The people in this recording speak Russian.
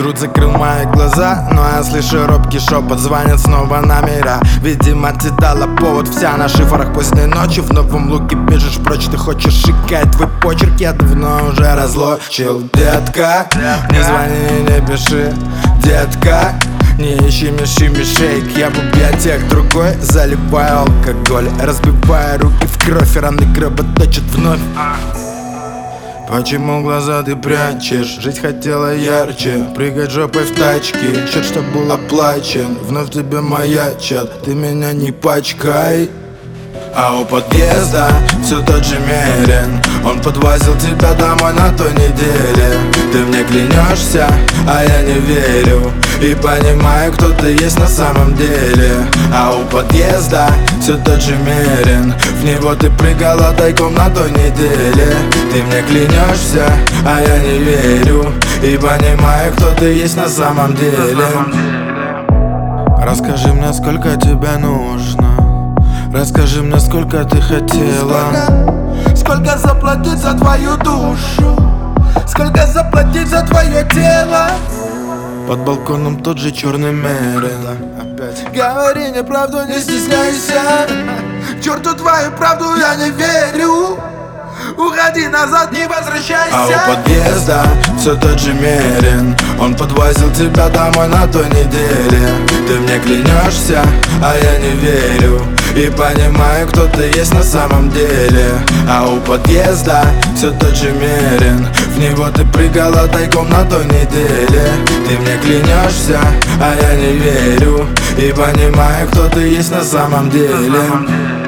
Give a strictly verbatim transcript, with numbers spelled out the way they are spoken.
Труд закрыл мои глаза, но я слышу робкий шепот. Звонят снова номера. Видимо, ты дала повод. Вся на шифрах поздней ночью. В новом луке бежишь прочь. Ты хочешь шикать, твой почерк я давно уже разлочил. Детка, не звони, не пиши. Детка, не ищи меши мишейк. Я в объятиях другой заливаю алкоголь, разбивая руки в кровь, и раны кровоточат вновь. Почему глаза ты прячешь? Жить хотела ярче, прыгать жопой в тачке. Счет, что был оплачен, вновь тебе маячат. Ты меня не пачкай. А у подъезда все тот же Мерин. Он подвозил тебя домой на той неделе. Ты мне клянешься, а я не верю. И понимаю, кто ты есть на самом деле. А у подъезда все тот же Мерин. В него ты прыгала тайком на той неделе. Ты мне клянешься, а я не верю. И понимаю, кто ты есть на самом деле. Расскажи мне, сколько тебе нужно. Расскажи мне, сколько ты хотела. Сколько, сколько заплатить за твою душу? Сколько заплатить за твое тело? Под балконом тот же черный Мерин. Опять. Говори мне правду, не стесняйся. Черту твою правду я не верю. Уходи назад, не возвращайся. А у подъезда все тот же Мерин. Он подвозил тебя домой на той неделе. Ты мне клянешься, а я не верю. И понимаю, кто ты есть на самом деле. А у подъезда все тот же Мерин. В него ты прыгала тайком на той неделе. Ты мне клянешься, а я не верю. И понимаю, кто ты есть на самом деле.